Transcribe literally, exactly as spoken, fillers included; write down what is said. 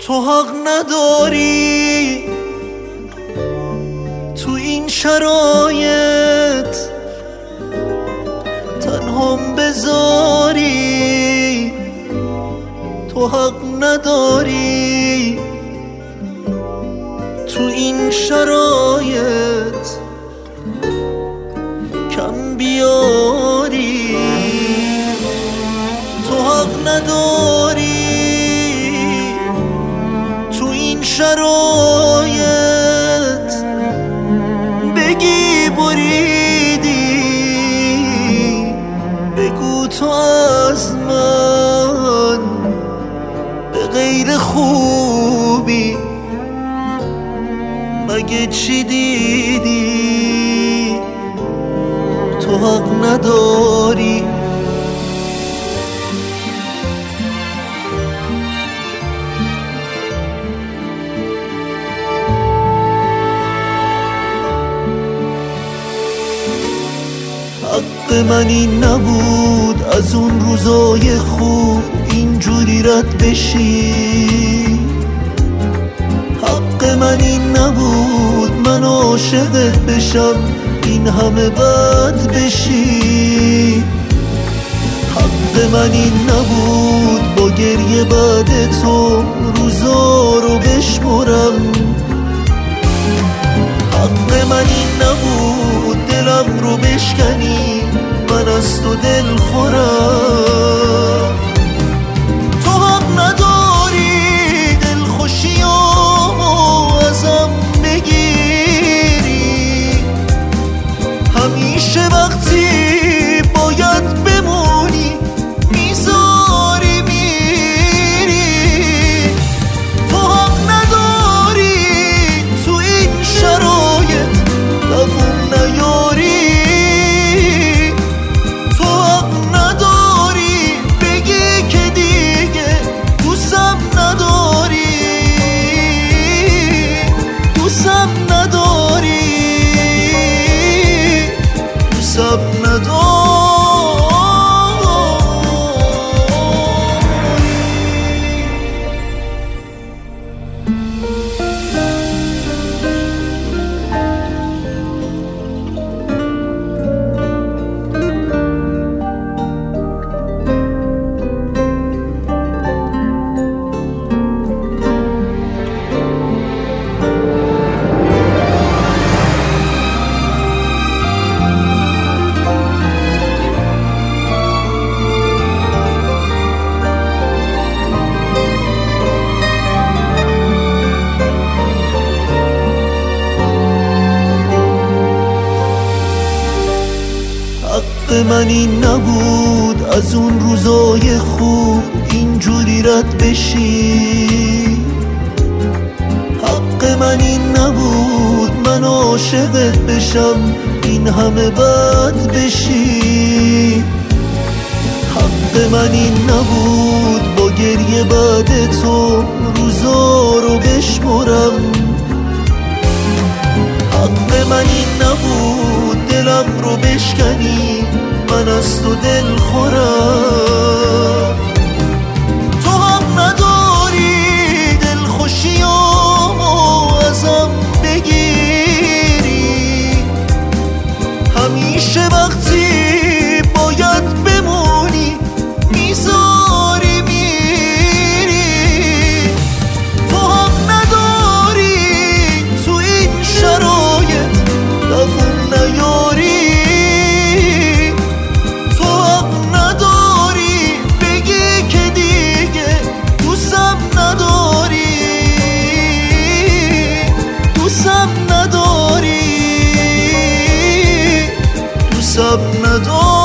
تو حق نداری تو این شرایط تنهام بذاری. تو حق نداری تو این شرایط کم بیاری. تو حق نداری تو این شرایط بگی بریدی. بگو تو از من به غیر خوبی مگه چی دیدی؟ تو حق نداری. حق من این نبود از اون روزای خوب اینجوری رد بشی. حق من این نبود من عاشقت بشم این همه بد بشی. حق من این نبود با گریه بعد تو روزا رو بشمرم. حق من این نبود دلم رو بشکنی من از تو دل خورم. تو حق نداری دل خوشیامو ازم بگیری. همیشه وقتی باید بمونی میذاری میری. تو حق نداری تو این شرایط دووم نیاری. تو حق نداری بگی که دیگه دوستم نداری. دوستم نداری دوستم نداری. حق من این نبود از اون روزای خوب اینجوری رد بشی. حق من این نبود من عاشقت بشم این همه بد بشی. حق من این نبود با گریه بعد تو روزا رو بشمرم. حق من این نبود دلم رو بشکنی من از تو دل خورم. تو حق نداری دل خوشیامو ازم بگیری. همیشه وقتی باید بمونی میذاری میری. تو حق نداری تو این شرایط دووم نیاری. تو حق نداری بگی که دیگه دوستم نداری. دوستم نداری دوستم نداری.